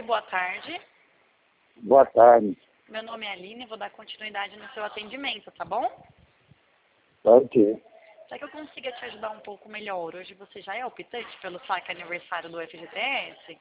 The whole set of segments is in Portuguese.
boa tarde. Boa tarde. Meu nome é Aline, vou dar continuidade no seu atendimento, tá bom? Ok. Será que eu consiga te ajudar um pouco melhor? Hoje você já é optante pelo saque aniversário do FGTS?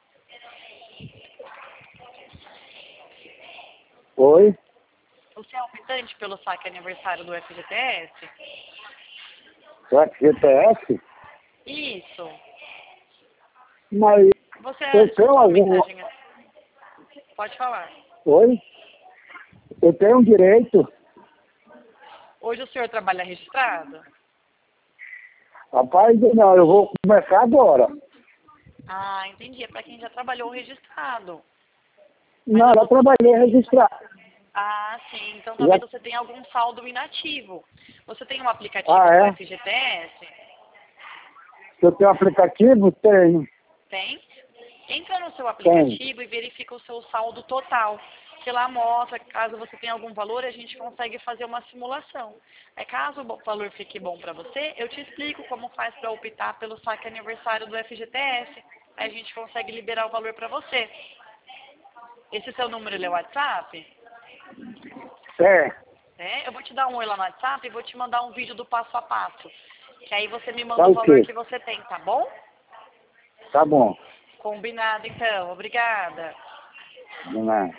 Oi? Você é optante pelo saque aniversário do FGTS? Será que GTS? Isso. Mas Você eu tenho escutou a algum... mensagem? Pode falar. Oi? Eu tenho um direito. Hoje o senhor trabalha registrado? Rapaz, não, eu vou começar agora. Ah, entendi. É para quem já trabalhou registrado. Não, eu trabalhei registrado. Ah, sim. Então Já... talvez você tenha algum saldo inativo. Você tem um aplicativo Ah, do é? FGTS? Eu tenho aplicativo? Tenho. Tem? Entra no seu aplicativo e verifica o seu saldo total. Que lá mostra, caso você tenha algum valor, a gente consegue fazer uma simulação. Aí caso o valor fique bom para você, eu te explico como faz para optar pelo saque aniversário do FGTS. Aí a gente consegue liberar o valor para você. Esse seu número ele é o WhatsApp? É, eu vou te dar um oi lá no WhatsApp e vou te mandar um vídeo do passo a passo. Que aí você me manda Tá o valor ok. que você tem, tá bom? Tá bom. Combinado então, obrigada. De nada.